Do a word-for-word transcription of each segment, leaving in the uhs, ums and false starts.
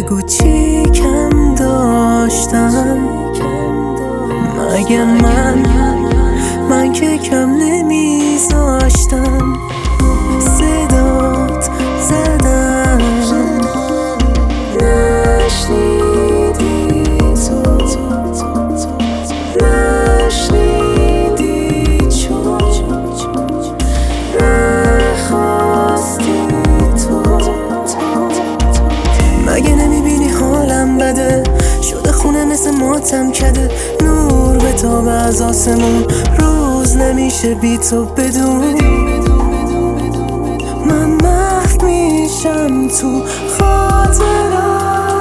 بگو چی کم داشتم. مگه من من که کم نمیذاشتم. صدات زدم نشنیدی تو، نشنیدی چون نخواستی تو. مگه نمیبینی حالم بده شده خونه مثل ماتم کده. نور به تاب از آسمون روز نمیشه بی تو بدون. من محو میشم تو خاطرم.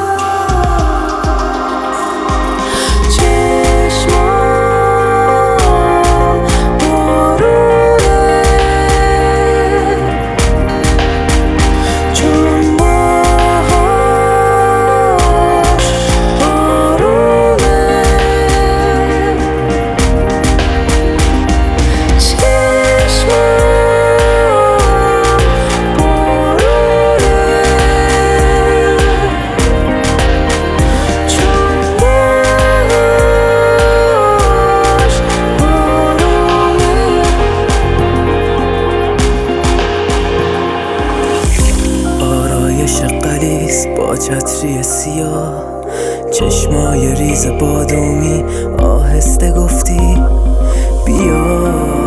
با چتری سیاه، چشمای ریز بادومی، آهسته گفتی بیا.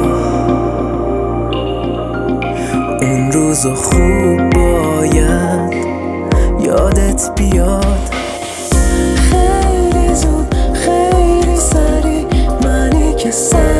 اون روزو خوب باید یادت بیاد. خیلی زود خیلی سریع منی که سر